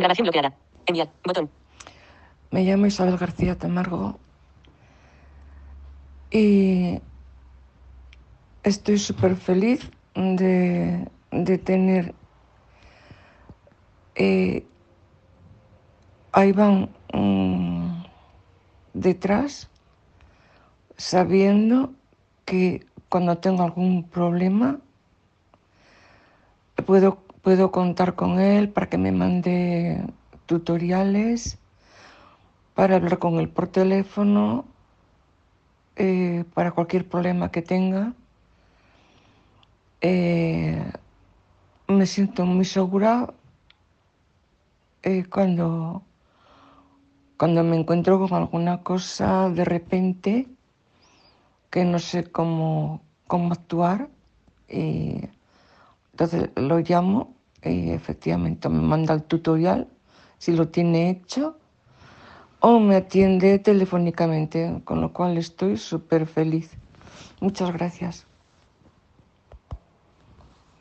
Grabación bloqueada. Enviar. Botón. Me llamo Isabel García Tamargo y estoy súper feliz de tener a Iván detrás, sabiendo que cuando tengo algún problema puedo contar con él para que me mande tutoriales, para hablar con él por teléfono, para cualquier problema que tenga. Me siento muy segura cuando me encuentro con alguna cosa de repente que no sé cómo actuar, y entonces lo llamo y efectivamente me manda el tutorial si lo tiene hecho o me atiende telefónicamente, con lo cual estoy súper feliz. Muchas gracias.